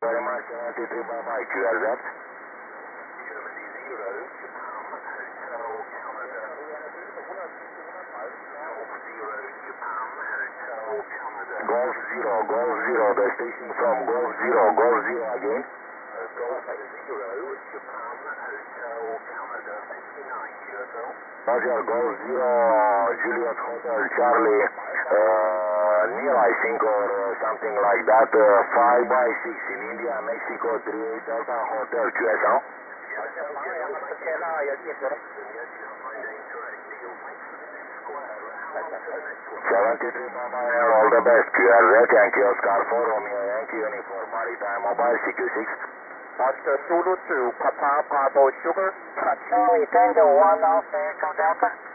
Very much, 73 bye-bye, QRZ. Golf 0, the station from Golf 0 again. Roger, Golf 0, Juliet Hotel, Charlie, Neil, I think, or something like that, 5x6 in India, Mexico, 38 Delta Hotel, QSL. 73 bye-bye, all the best, QRZ, Yankee Oscar 4, Romeo Yankee Uniform, Maritime Mobile, CQ6. Oscar Zulu to Papa Bravo Sugar. Charlie Tango 1 Alpha Echo Delta.